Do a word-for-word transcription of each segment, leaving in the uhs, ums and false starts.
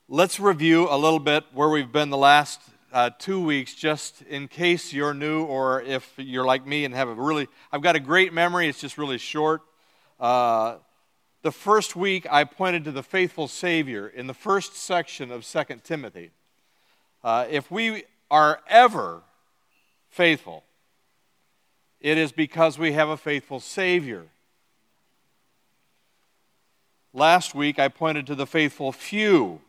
Let's review a little bit where we've been the last uh, two weeks, just in case you're new or if you're like me and have a really, I've got a great memory, it's just really short. Uh, the first week I pointed to the faithful Savior in the first section of Second Timothy. Uh, if we are ever faithful, it is because we have a faithful Savior. Last week I pointed to the faithful few.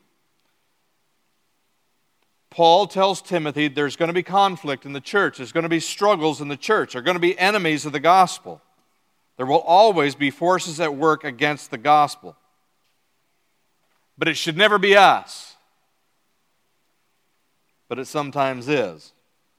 Paul tells Timothy there's going to be conflict in the church. There's going to be struggles in the church. There are going to be enemies of the gospel. There will always be forces at work against the gospel. But it should never be us. But it sometimes is.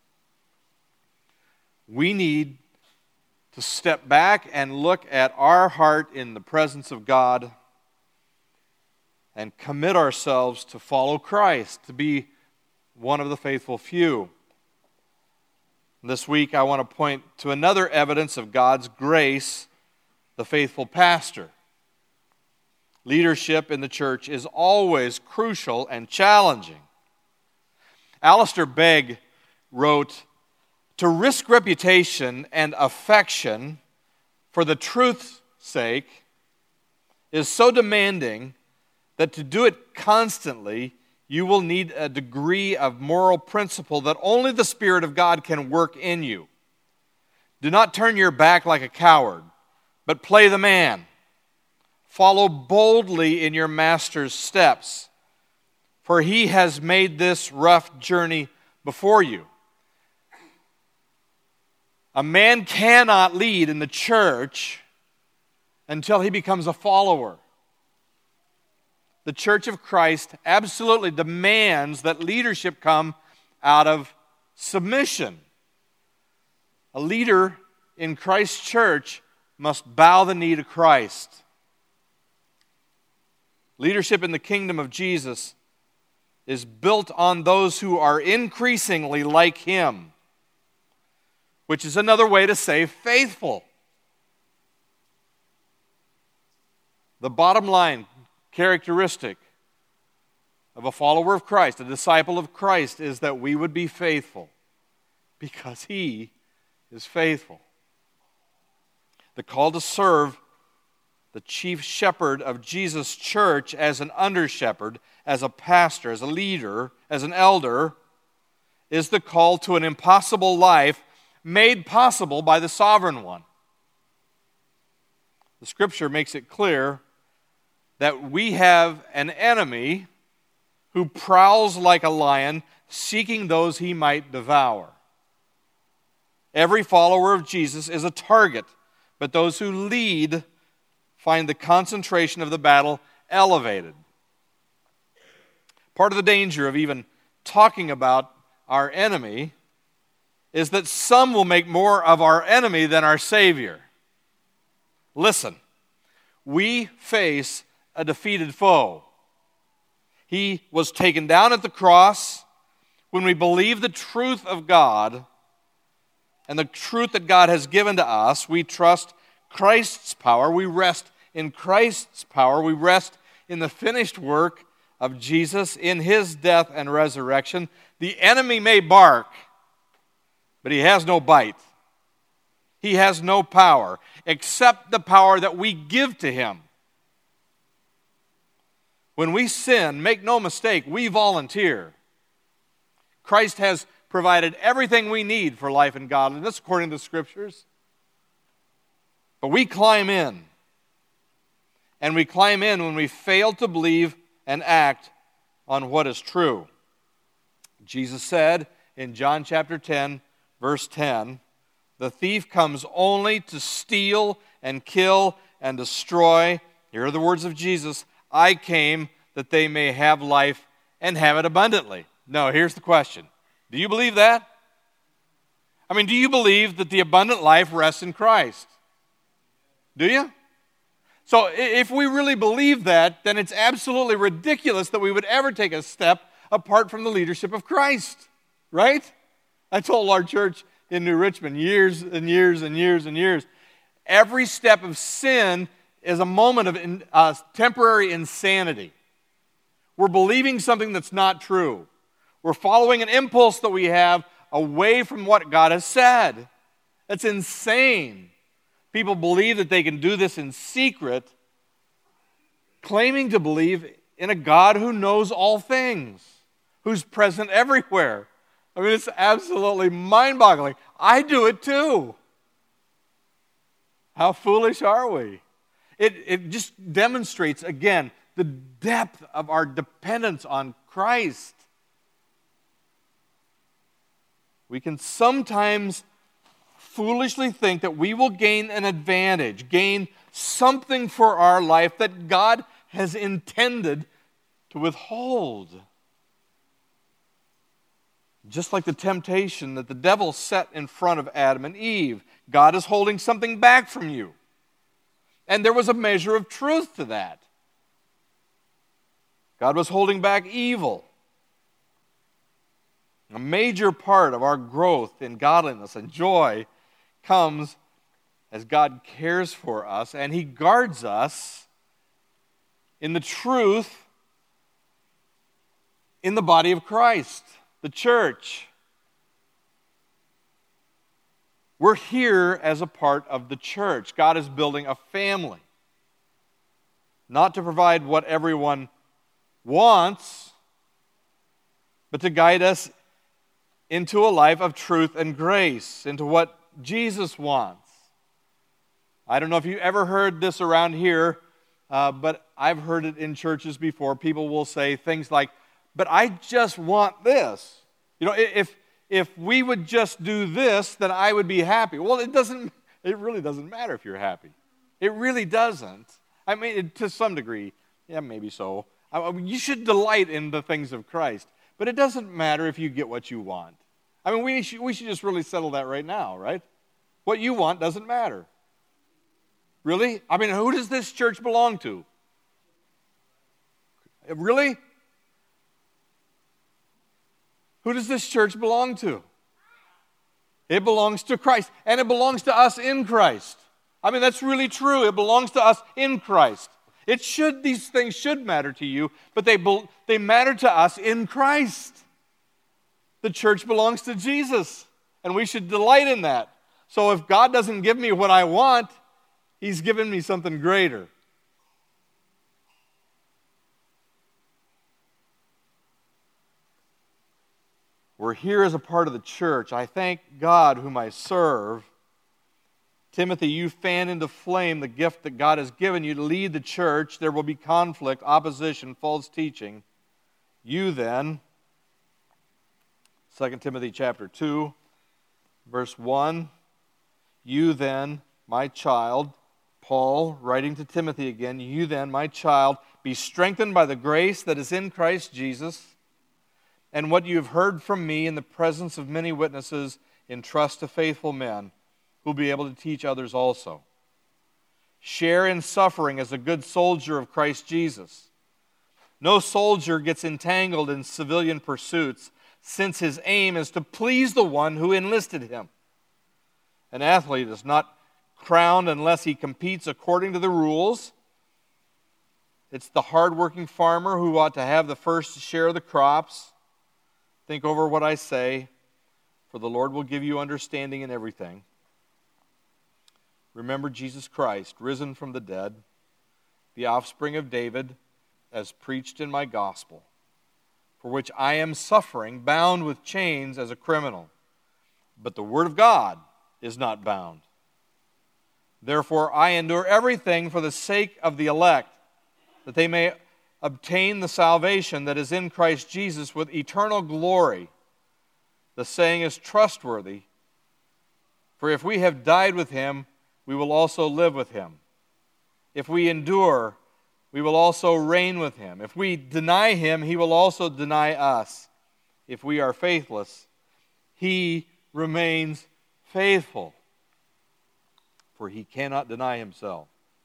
We need to step back and look at our heart in the presence of God and commit ourselves to follow Christ, to be one of the faithful few. This week I want to point to another evidence of God's grace, the faithful pastor. Leadership in the church is always crucial and challenging. Alistair Begg wrote, "To risk reputation and affection for the truth's sake is so demanding that to do it constantly you will need a degree of moral principle that only the Spirit of God can work in you. Do not turn your back like a coward, but play the man. Follow boldly in your Master's steps, for he has made this rough journey before you." A man cannot lead in the church until he becomes a follower. The Church of Christ absolutely demands that leadership come out of submission. A leader in Christ's church must bow the knee to Christ. Leadership in the kingdom of Jesus is built on those who are increasingly like him, which is another way to say faithful. The bottom line characteristic of a follower of Christ, a disciple of Christ, is that we would be faithful because he is faithful. The call to serve the chief shepherd of Jesus' church as an under-shepherd, as a pastor, as a leader, as an elder, is the call to an impossible life made possible by the Sovereign One. The Scripture makes it clear that we have an enemy who prowls like a lion, seeking those he might devour. Every follower of Jesus is a target, but those who lead find the concentration of the battle elevated. Part of the danger of even talking about our enemy is that some will make more of our enemy than our Savior. Listen, we face a defeated foe. He was taken down at the cross. When we believe the truth of God and the truth that God has given to us, we trust Christ's power. We rest in Christ's power. We rest in the finished work of Jesus, in his death and resurrection. The enemy may bark, but he has no bite. He has no power except the power that we give to him. When we sin, make no mistake, we volunteer. Christ has provided everything we need for life and godliness, according to the Scriptures. But we climb in. And we climb in when we fail to believe and act on what is true. Jesus said in John chapter ten, verse ten, "The thief comes only to steal and kill and destroy." Here are the words of Jesus. "I came that they may have life and have it abundantly." No, here's the question. Do you believe that? I mean, do you believe that the abundant life rests in Christ? Do you? So if we really believe that, then it's absolutely ridiculous that we would ever take a step apart from the leadership of Christ, right? I told our church in New Richmond years and years and years and years, every step of sin is a moment of uh, temporary insanity. We're believing something that's not true. We're following an impulse that we have away from what God has said. That's insane. People believe that they can do this in secret, claiming to believe in a God who knows all things, who's present everywhere. I mean, it's absolutely mind-boggling. I do it too. How foolish are we? It, it just demonstrates, again, the depth of our dependence on Christ. We can sometimes foolishly think that we will gain an advantage, gain something for our life that God has intended to withhold. Just like the temptation that the devil set in front of Adam and Eve, God is holding something back from you. And there was a measure of truth to that. God was holding back evil. A major part of our growth in godliness and joy comes as God cares for us and He guards us in the truth in the body of Christ, the church. We're here as a part of the church. God is building a family, not to provide what everyone wants, but to guide us into a life of truth and grace, into what Jesus wants. I don't know if you ever heard this around here, uh, but I've heard it in churches before. People will say things like, but I just want this. You know, if if we would just do this, then I would be happy. Well, it doesn't, it really doesn't matter if you're happy. It really doesn't. I mean, it, to some degree, yeah, maybe so. I mean, you should delight in the things of Christ, but it doesn't matter if you get what you want. I mean, we should, we should just really settle that right now, right? What you want doesn't matter. Really? I mean, who does this church belong to? Really? Who does this church belong to? It belongs to Christ, and it belongs to us in Christ. I mean, that's really true. It belongs to us in Christ. It should, these things should matter to you, but they, they matter to us in Christ. The church belongs to Jesus, and we should delight in that. So if God doesn't give me what I want, He's given me something greater. We're here as a part of the church. I thank God whom I serve. Timothy, you fan into flame the gift that God has given you to lead the church. There will be conflict, opposition, false teaching. You then, Second Timothy chapter two, verse one, you then, my child, Paul writing to Timothy again, you then, my child, be strengthened by the grace that is in Christ Jesus, and what you have heard from me in the presence of many witnesses, entrust to faithful men who will be able to teach others also. Share in suffering as a good soldier of Christ Jesus. No soldier gets entangled in civilian pursuits, since his aim is to please the one who enlisted him. An athlete is not crowned unless he competes according to the rules. It's the hardworking farmer who ought to have the first share of the crops. Think over what I say, for the Lord will give you understanding in everything. Remember Jesus Christ, risen from the dead, the offspring of David, as preached in my gospel, for which I am suffering, bound with chains as a criminal. But the word of God is not bound. Therefore I endure everything for the sake of the elect, that they may obtain the salvation that is in Christ Jesus with eternal glory. The saying is trustworthy, for if we have died with Him, we will also live with Him. If we endure, we will also reign with Him. If we deny Him, He will also deny us. If we are faithless, He remains faithful, for He cannot deny Himself.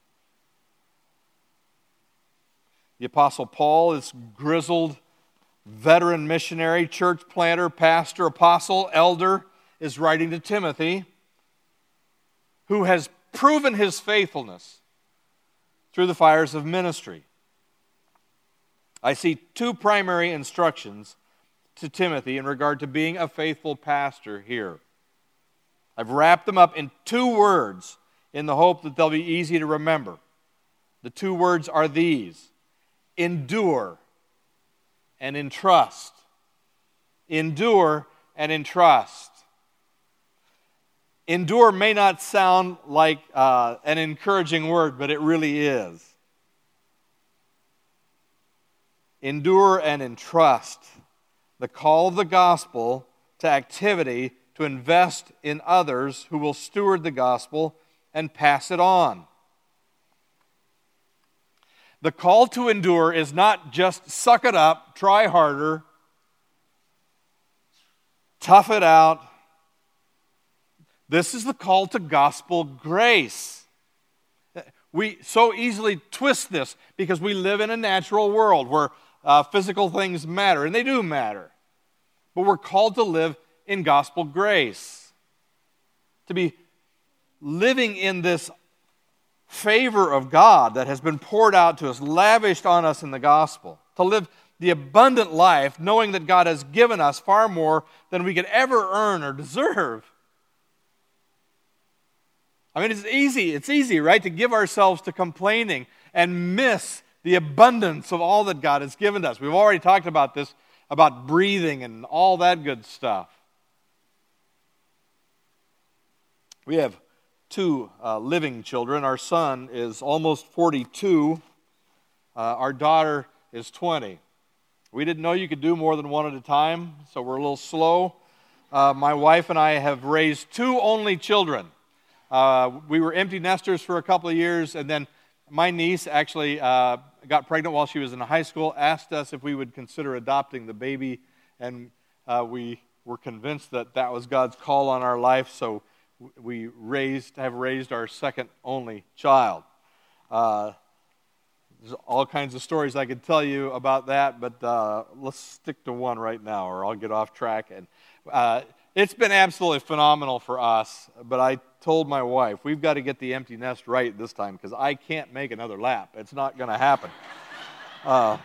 The Apostle Paul is grizzled, veteran missionary, church planter, pastor, apostle, elder, is writing to Timothy, who has proven his faithfulness through the fires of ministry. I see two primary instructions to Timothy in regard to being a faithful pastor here. I've wrapped them up in two words in the hope that they'll be easy to remember. The two words are these: endure and entrust. Endure and entrust. Endure may not sound like uh, an encouraging word, but it really is. Endure and entrust. The call of the gospel to activity to invest in others who will steward the gospel and pass it on. The call to endure is not just suck it up, try harder, tough it out. This is the call to gospel grace. We so easily twist this because we live in a natural world where uh, physical things matter, and they do matter. But we're called to live in gospel grace, to be living in this favor of God that has been poured out to us, lavished on us in the gospel, to live the abundant life knowing that God has given us far more than we could ever earn or deserve. I mean, it's easy, it's easy, right, to give ourselves to complaining and miss the abundance of all that God has given us. We've already talked about this, about breathing and all that good stuff. We have two uh, living children. Our son is almost forty-two. Uh, our daughter is twenty. We didn't know you could do more than one at a time, so we're a little slow. Uh, my wife and I have raised two only children. Uh, we were empty nesters for a couple of years, and then my niece actually uh, got pregnant while she was in high school, asked us if we would consider adopting the baby, and uh, we were convinced that that was God's call on our life, so we raised have raised our second only child. Uh, there's all kinds of stories I could tell you about that, but uh, let's stick to one right now, or I'll get off track. And uh, it's been absolutely phenomenal for us, but I told my wife, we've got to get the empty nest right this time because I can't make another lap. It's not going to happen. Uh,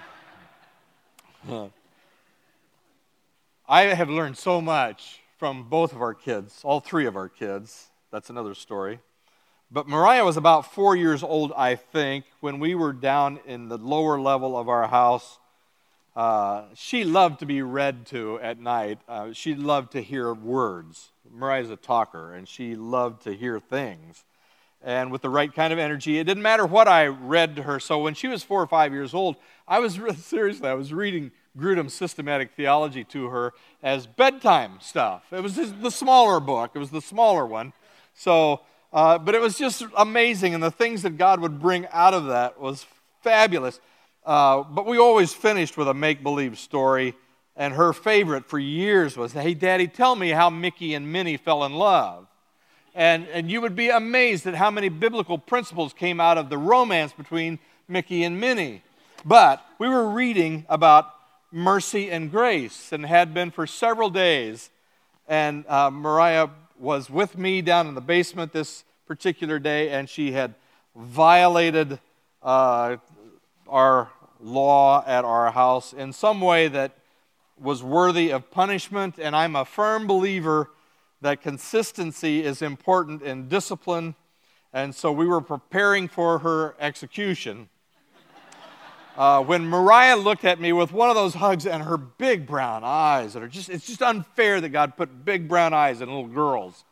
I have learned so much from both of our kids, all three of our kids. That's another story. But Mariah was about four years old, I think, when we were down in the lower level of our house. Uh, she loved to be read to at night. Uh, she loved to hear words. Mariah's a talker, and she loved to hear things. And with the right kind of energy, it didn't matter what I read to her. So when she was four or five years old, I was really, seriously, I was reading Grudem's Systematic Theology to her as bedtime stuff. It was just the smaller book. It was the smaller one. So, uh, but it was just amazing, and the things that God would bring out of that was fabulous. Uh, but we always finished with a make-believe story, and her favorite for years was, "Hey, Daddy, tell me how Mickey and Minnie fell in love." And, and you would be amazed at how many biblical principles came out of the romance between Mickey and Minnie. But we were reading about mercy and grace, and had been for several days. And uh, Mariah was with me down in the basement this particular day, and she had violated uh, our law at our house in some way that was worthy of punishment. And I'm a firm believer that consistency is important in discipline, and so we were preparing for her execution. Uh, when Mariah looked at me with one of those hugs and her big brown eyes that are just, it's just unfair that God put big brown eyes in little girls.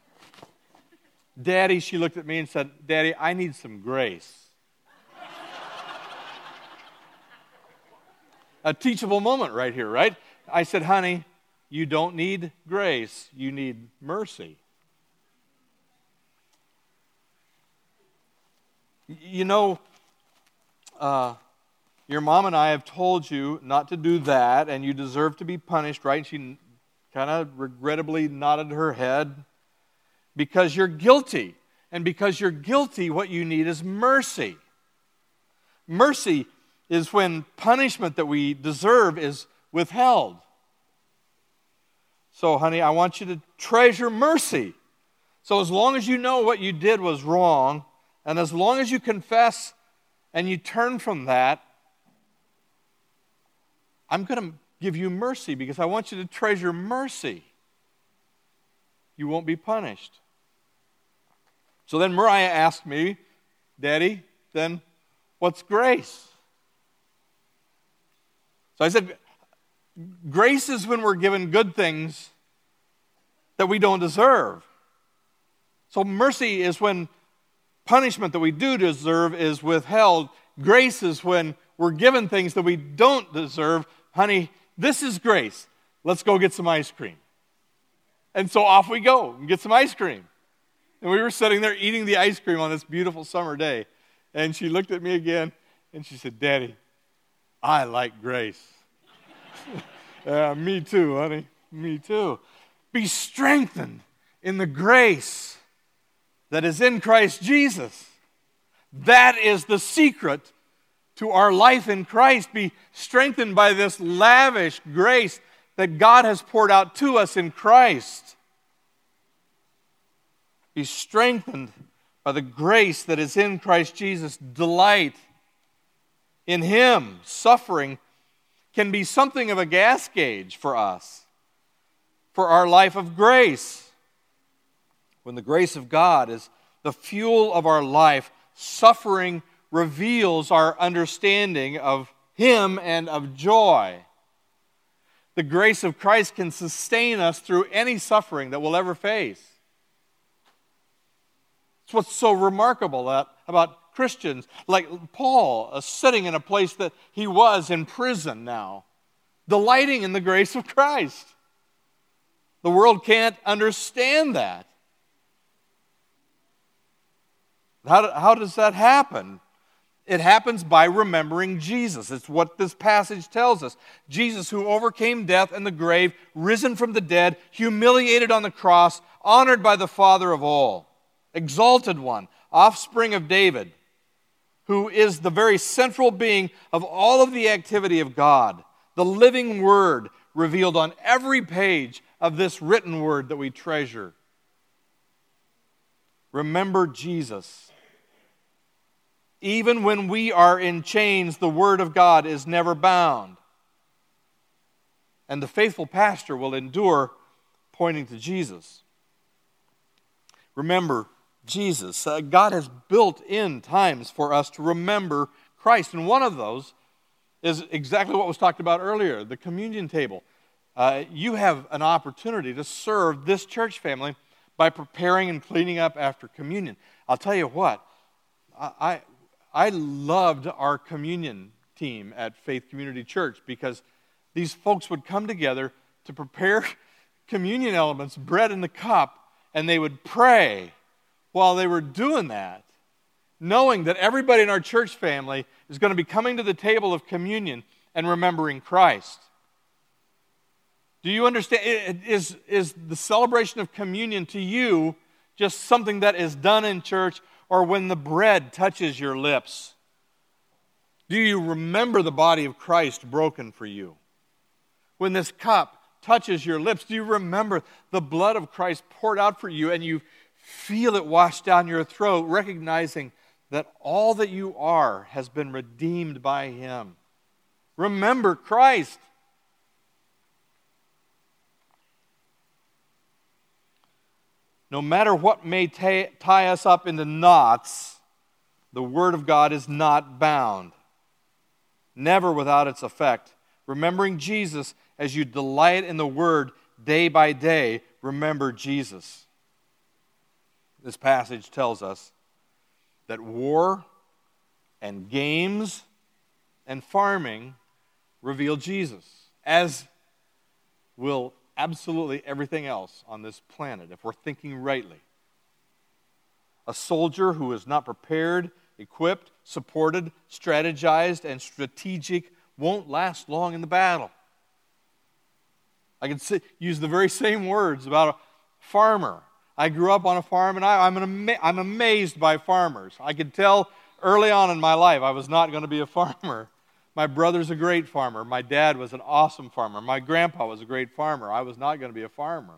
Daddy, she looked at me and said, "Daddy, I need some grace." A teachable moment right here, right? I said, "Honey, you don't need grace, you need mercy." You know, uh, your mom and I have told you not to do that, and you deserve to be punished, right? She kind of regrettably nodded her head because you're guilty. And because you're guilty, what you need is mercy. Mercy is when punishment that we deserve is withheld. So, honey, I want you to treasure mercy. So as long as you know what you did was wrong, and as long as you confess and you turn from that, I'm going to give you mercy because I want you to treasure mercy. You won't be punished. So then Mariah asked me, Daddy, then what's grace? So I said, grace is when we're given good things that we don't deserve. So mercy is when punishment that we do deserve is withheld. Grace is when we're given things that we don't deserve. Honey, this is grace. Let's go get some ice cream. And so off we go and get some ice cream. And we were sitting there eating the ice cream on this beautiful summer day. And she looked at me again and she said, Daddy, I like grace. Yeah, me too, honey. Me too. Be strengthened in the grace that is in Christ Jesus. That is the secret to our life in Christ. Be strengthened by this lavish grace that God has poured out to us in Christ. Be strengthened by the grace that is in Christ Jesus. Delight in Him. Suffering can be something of a gas gauge for us, for our life of grace. When the grace of God is the fuel of our life, suffering reveals our understanding of Him and of joy. The grace of Christ can sustain us through any suffering that we'll ever face. It's what's so remarkable about Christians, like Paul, uh, sitting in a place that he was in prison now, delighting in the grace of Christ. The world can't understand that. How, do, how does that happen? It happens by remembering Jesus. It's what this passage tells us. Jesus, who overcame death and the grave, risen from the dead, humiliated on the cross, honored by the Father of all, exalted one, offspring of David, who is the very central being of all of the activity of God, the living Word revealed on every page of this written Word that we treasure. Remember Jesus. Even when we are in chains, the Word of God is never bound. And the faithful pastor will endure pointing to Jesus. Remember Jesus. Uh, God has built in times for us to remember Christ. And one of those is exactly what was talked about earlier, the communion table. Uh, you have an opportunity to serve this church family by preparing and cleaning up after communion. I'll tell you what, I, I, I loved our communion team at Faith Community Church because these folks would come together to prepare communion elements, bread in the cup, and they would pray while they were doing that, knowing that everybody in our church family is going to be coming to the table of communion and remembering Christ. Do you understand? Is, is the celebration of communion to you just something that is done in church, or when the bread touches your lips? Do you remember the body of Christ broken for you? When this cup touches your lips, do you remember the blood of Christ poured out for you and you feel it wash down your throat, recognizing that all that you are has been redeemed by Him? Remember Christ. No matter what may t- tie us up into knots, the Word of God is not bound. Never without its effect. Remembering Jesus as you delight in the Word day by day, remember Jesus. This passage tells us that war and games and farming reveal Jesus, as will absolutely everything else on this planet, if we're thinking rightly. A soldier who is not prepared, equipped, supported, strategized, and strategic won't last long in the battle. I can say, use the very same words about a farmer. I grew up on a farm, and I, I'm, an ama- I'm amazed by farmers. I could tell early on in my life I was not going to be a farmer. My brother's a great farmer. My dad was an awesome farmer. My grandpa was a great farmer. I was not going to be a farmer.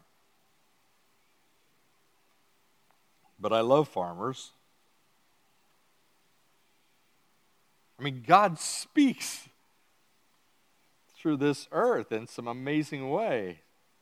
But I love farmers. I mean, God speaks through this earth in some amazing way.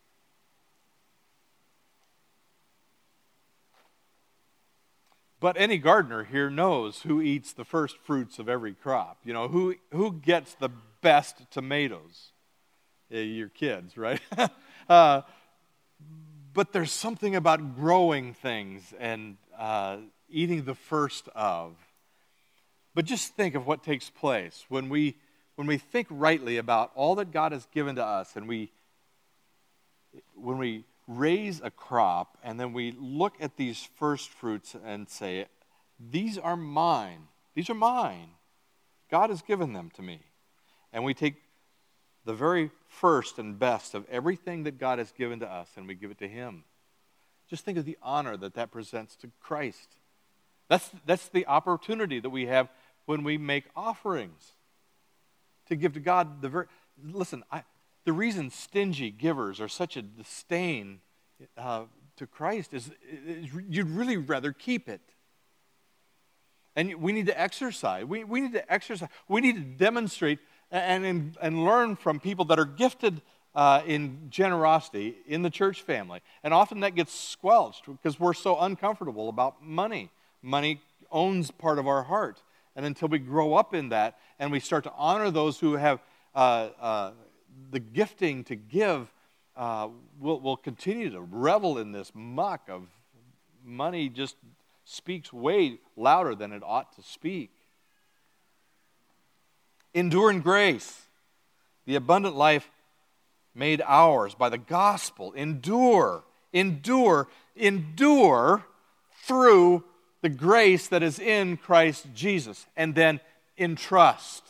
But any gardener here knows who eats the first fruits of every crop. You know, who who gets the best tomatoes? Yeah, your kids, right? uh, but there's something about growing things and uh, eating the first of. But just think of what takes place when we when we think rightly about all that God has given to us, and we when we raise a crop, and then we look at these first fruits and say, these are mine. These are mine. God has given them to me. And we take the very first and best of everything that God has given to us, and we give it to Him. Just think of the honor that that presents to Christ. That's, that's the opportunity that we have when we make offerings. To give to God the very... Listen, I... The reason stingy givers are such a disdain uh, to Christ is, is you'd really rather keep it. And we need to exercise. We, we need to exercise. We need to demonstrate and, and, and learn from people that are gifted uh, in generosity in the church family. And often that gets squelched because we're so uncomfortable about money. Money owns part of our heart. And until we grow up in that and we start to honor those who have uh, uh, the gifting to give, uh, we'll, we'll continue to revel in this muck of money just speaks way louder than it ought to speak. Endure in grace, the abundant life made ours by the gospel. Endure, endure, endure through the grace that is in Christ Jesus, and then entrust.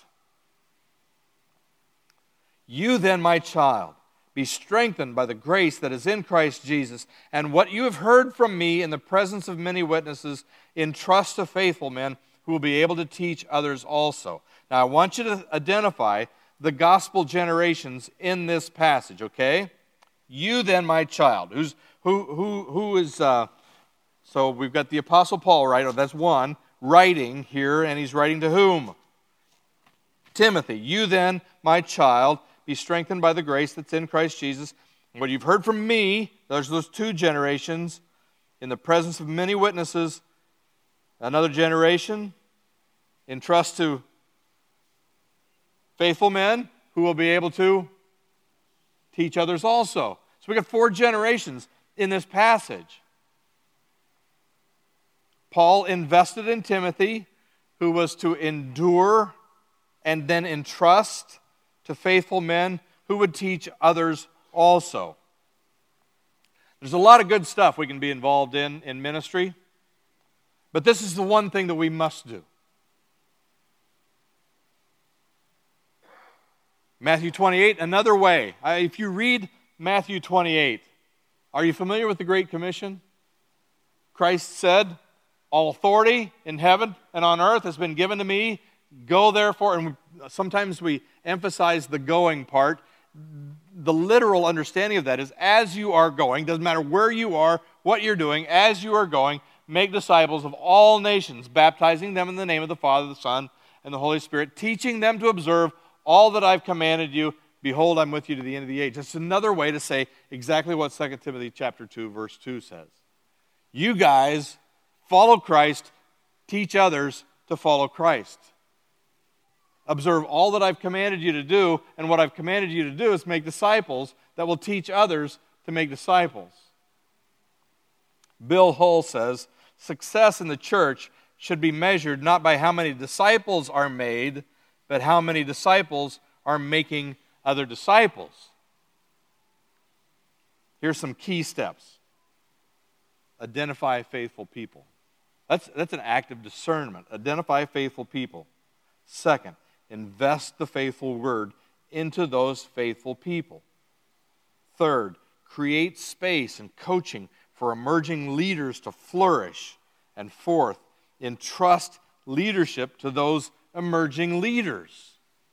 You then, my child, be strengthened by the grace that is in Christ Jesus, and what you have heard from me in the presence of many witnesses, entrust to faithful men who will be able to teach others also. Now, I want you to identify the gospel generations in this passage, okay? You then, my child, who's who who who is? Uh, so we've got the Apostle Paul, right? Oh, that's one writing here, and he's writing to whom? Timothy. You then, my child, be strengthened by the grace that's in Christ Jesus. What you've heard from me, there's those two generations, in the presence of many witnesses. Another generation, entrust to faithful men who will be able to teach others also. So we got four generations in this passage. Paul invested in Timothy, who was to endure and then entrust to faithful men who would teach others also. There's a lot of good stuff we can be involved in in ministry, but this is the one thing that we must do. Matthew twenty-eight, another way. If you read Matthew twenty-eight, are you familiar with the Great Commission? Christ said, all authority in heaven and on earth has been given to me. Go therefore, and sometimes we emphasize the going part. The literal understanding of that is as you are going, doesn't matter where you are, what you're doing, as you are going, make disciples of all nations, baptizing them in the name of the Father, the Son, and the Holy Spirit, teaching them to observe all that I've commanded you. Behold, I'm with you to the end of the age. That's another way to say exactly what Second Timothy chapter two, verse two says. You guys follow Christ, teach others to follow Christ. Observe all that I've commanded you to do, and what I've commanded you to do is make disciples that will teach others to make disciples. Bill Hull says, success in the church should be measured not by how many disciples are made, but how many disciples are making other disciples. Here's some key steps. Identify faithful people. That's, that's an act of discernment. Identify faithful people. Second, invest the faithful word into those faithful people. Third, create space and coaching for emerging leaders to flourish. And fourth, entrust leadership to those emerging leaders.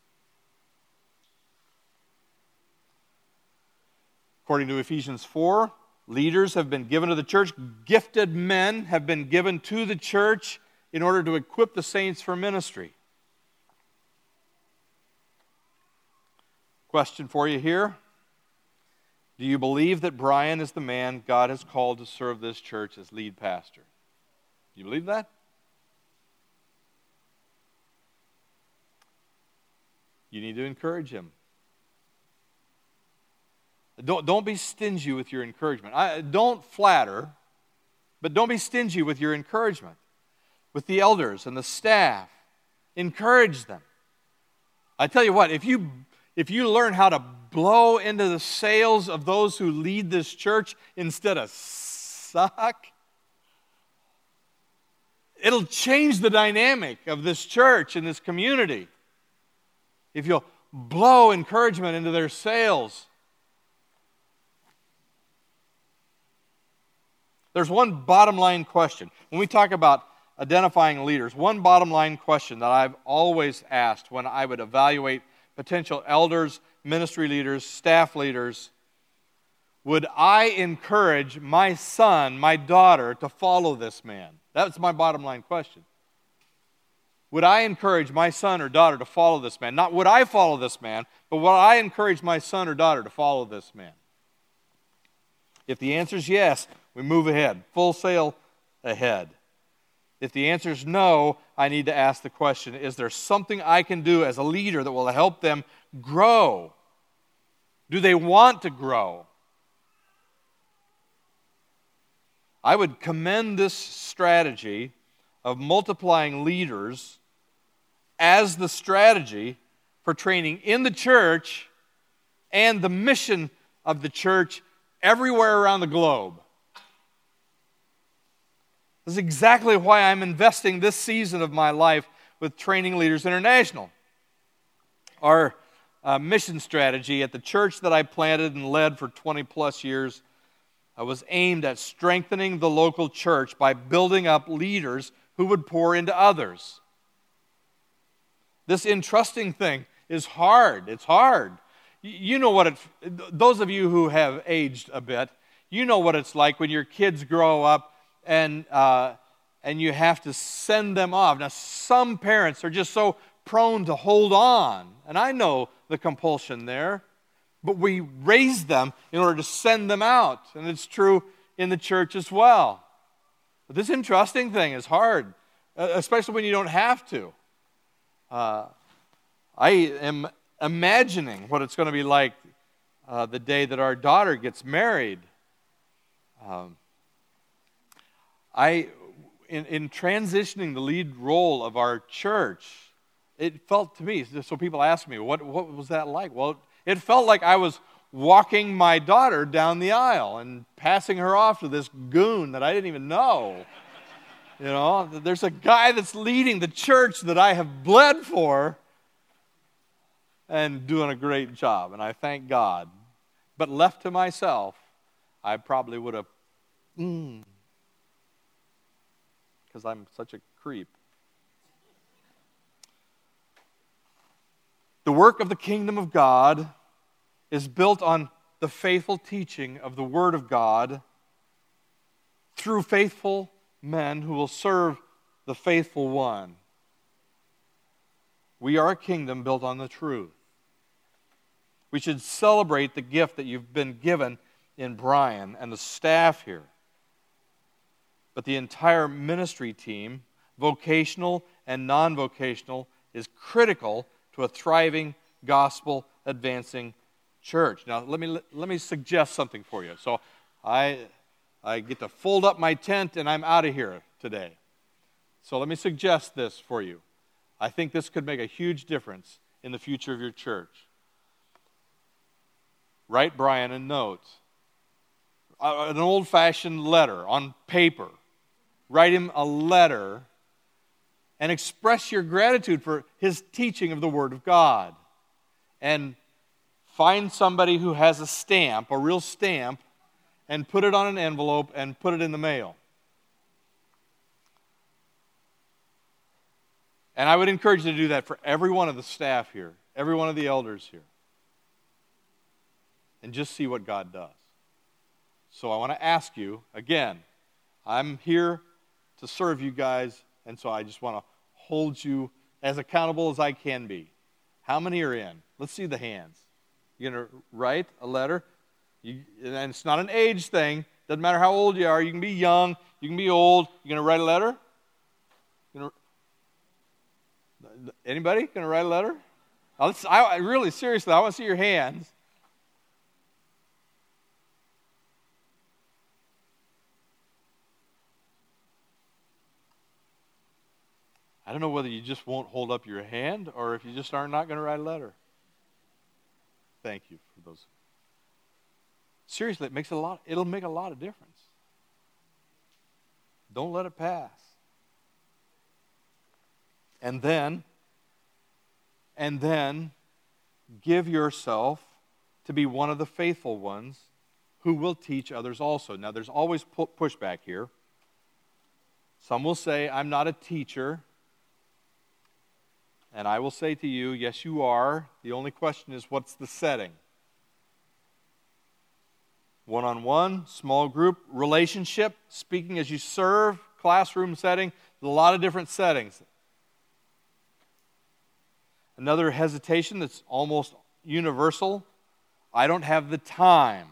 According to Ephesians four, leaders have been given to the church. Gifted men have been given to the church in order to equip the saints for ministry. Question for you here. Do you believe that Brian is the man God has called to serve this church as lead pastor? Do you believe that? You need to encourage him. Don't, don't be stingy with your encouragement. I, don't flatter, but don't be stingy with your encouragement. With the elders and the staff, encourage them. I tell you what, if you, if you learn how to blow into the sails of those who lead this church instead of suck, it'll change the dynamic of this church and this community. If you'll blow encouragement into their sails. There's one bottom line question. When we talk about identifying leaders, one bottom line question that I've always asked when I would evaluate potential elders, ministry leaders, staff leaders, would I encourage my son, my daughter, to follow this man? That's my bottom line question. Would I encourage my son or daughter to follow this man? Not would I follow this man, but would I encourage my son or daughter to follow this man? If the answer is yes, we move ahead, full sail ahead. If the answer is no, I need to ask the question, is there something I can do as a leader that will help them grow? Do they want to grow? I would commend this strategy of multiplying leaders as the strategy for training in the church and the mission of the church everywhere around the globe. This is exactly why I'm investing this season of my life with Training Leaders International. Our uh, mission strategy at the church that I planted and led for twenty plus years uh, was aimed at strengthening the local church by building up leaders who would pour into others. This entrusting thing is hard. It's hard. You know what it, those of you who have aged a bit, you know what it's like when your kids grow up and uh, and you have to send them off. Now, some parents are just so prone to hold on, and I know the compulsion there, but we raise them in order to send them out, and it's true in the church as well. But this entrusting thing is hard, especially when you don't have to. Uh, I am imagining what it's going to be like uh, the day that our daughter gets married. Um, I, in, in transitioning the lead role of our church, it felt to me, so people ask me, what, what was that like? Well, it felt like I was walking my daughter down the aisle and passing her off to this goon that I didn't even know. You know, there's a guy that's leading the church that I have bled for and doing a great job, and I thank God. But left to myself, I probably would have, mm, because I'm such a creep. The work of the kingdom of God is built on the faithful teaching of the Word of God through faithful men who will serve the faithful one. We are a kingdom built on the truth. We should celebrate the gift that you've been given in Brian and the staff here. But the entire ministry team, vocational and non-vocational, is critical to a thriving, gospel-advancing church. Now, let me let me suggest something for you. So, I I get to fold up my tent and I'm out of here today. So let me suggest this for you. I think this could make a huge difference in the future of your church. Write Brian a note, an old-fashioned letter on paper. Write him a letter and express your gratitude for his teaching of the Word of God. And find somebody who has a stamp, a real stamp, and put it on an envelope and put it in the mail. And I would encourage you to do that for every one of the staff here, every one of the elders here. And just see what God does. So I want to ask you, again, I'm here to serve you guys, and so I just want to hold you as accountable as I can be. How many are in? Let's see the hands. You're going to write a letter. You, and it's not an age thing. Doesn't matter how old you are. You can be young. You can be old. You're going to write a letter? You're gonna, anybody going to write a letter? Now, let's, I, I really, seriously, I want to see your hands. I don't know whether you just won't hold up your hand or if you just are not going to write a letter. Thank you for those. Seriously, it makes a lot, it'll make a lot of difference. Don't let it pass. And then, and then give yourself to be one of the faithful ones who will teach others also. Now, there's always pushback here. Some will say, I'm not a teacher. And I will say to you, yes, you are. The only question is, what's the setting? One-on-one, small group, relationship, speaking as you serve, classroom setting. There's a lot of different settings. Another hesitation that's almost universal, I don't have the time.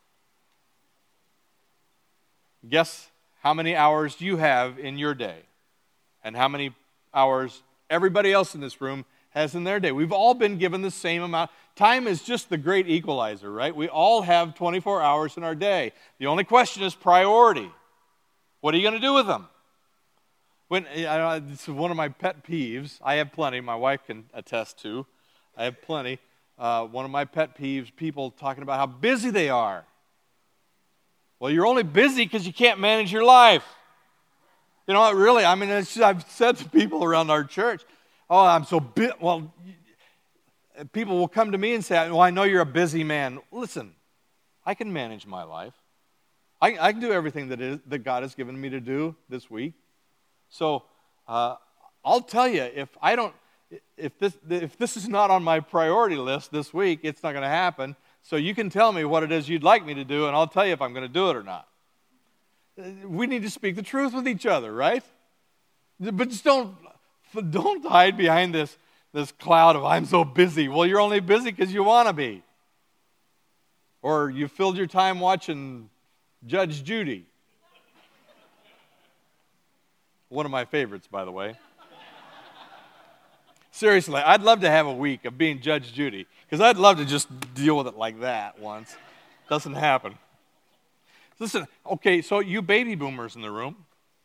Guess how many hours you have in your day and how many hours everybody else in this room has in their day. We've all been given the same amount. Time is just the great equalizer, right? We all have twenty-four hours in our day. The only question is priority. What are you going to do with them? When I know, this is one of my pet peeves. I have plenty. My wife can attest to. I have plenty. Uh, one of my pet peeves, people talking about how busy they are. Well, you're only busy because you can't manage your life. You know what, really, I mean, it's, I've said to people around our church, oh, I'm so busy. Well, people will come to me and say, well, I know you're a busy man. Listen, I can manage my life. I, I can do everything that, is, that God has given me to do this week. So uh, I'll tell you, if I don't, if this, if this is not on my priority list this week, it's not going to happen. So you can tell me what it is you'd like me to do, and I'll tell you if I'm going to do it or not. We need to speak the truth with each other, right? But just don't, don't hide behind this, this cloud of, I'm so busy. Well, you're only busy because you want to be. Or you filled your time watching Judge Judy. One of my favorites, by the way. Seriously, I'd love to have a week of being Judge Judy, because I'd love to just deal with it like that once. Doesn't happen. Listen, okay, so you baby boomers in the room,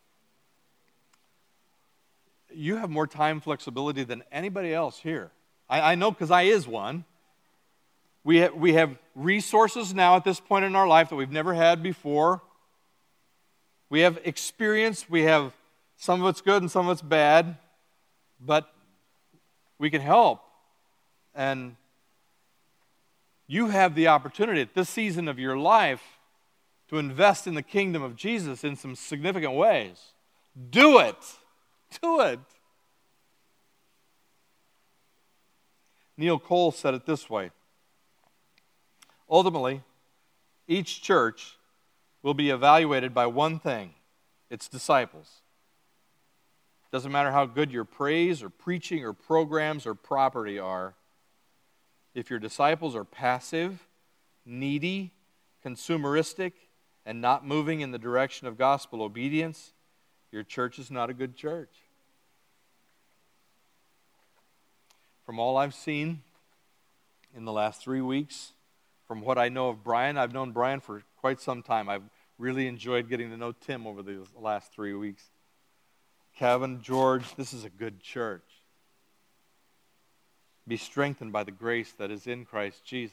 you have more time flexibility than anybody else here. I, I know because I is one. We, ha- we have resources now at this point in our life that we've never had before. We have experience. We have some of it's good and some of it's bad, but we can help. And you have the opportunity at this season of your life to invest in the kingdom of Jesus in some significant ways. Do it. Do it. Neil Cole said it this way. Ultimately, each church will be evaluated by one thing, its disciples. Doesn't matter how good your praise or preaching or programs or property are. If your disciples are passive, needy, consumeristic, and not moving in the direction of gospel obedience, your church is not a good church. From all I've seen in the last three weeks, from what I know of Brian, I've known Brian for quite some time. I've really enjoyed getting to know Tim over the last three weeks. Kevin, George, this is a good church. Be strengthened by the grace that is in Christ Jesus.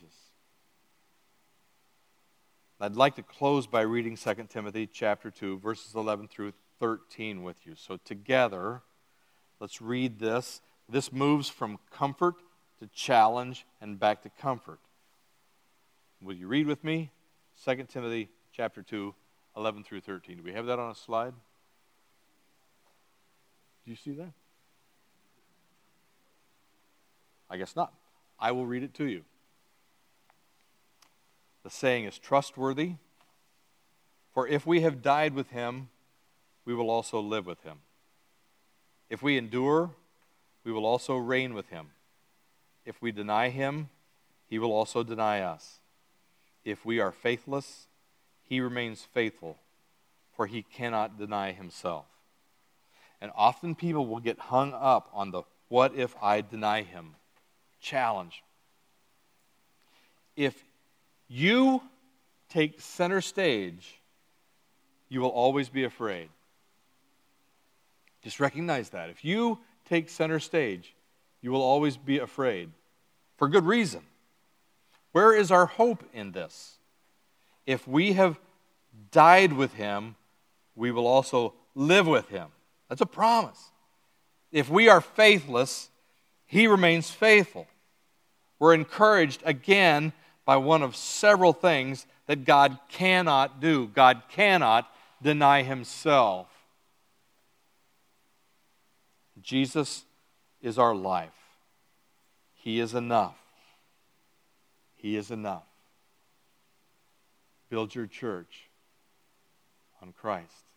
I'd like to close by reading Second Timothy chapter two, verses eleven through thirteen with you. So together, let's read this. This moves from comfort to challenge and back to comfort. Will you read with me? Second Timothy chapter two, eleven through thirteen. Do we have that on a slide? Do you see that? I guess not. I will read it to you. The saying is trustworthy, for if we have died with him, we will also live with him. If we endure, we will also reign with him. If we deny him, He will also deny us. If we are faithless, he remains faithful, for he cannot deny himself. And often people will get hung up on the what if I deny him challenge. If you take center stage, you will always be afraid. Just recognize that. If you take center stage, you will always be afraid. For good reason. Where is our hope in this? If we have died with him, we will also live with him. That's a promise. If we are faithless, he remains faithful. We're encouraged again by one of several things that God cannot do. God cannot deny himself. Jesus is our life. He is enough. He is enough. Build your church on Christ.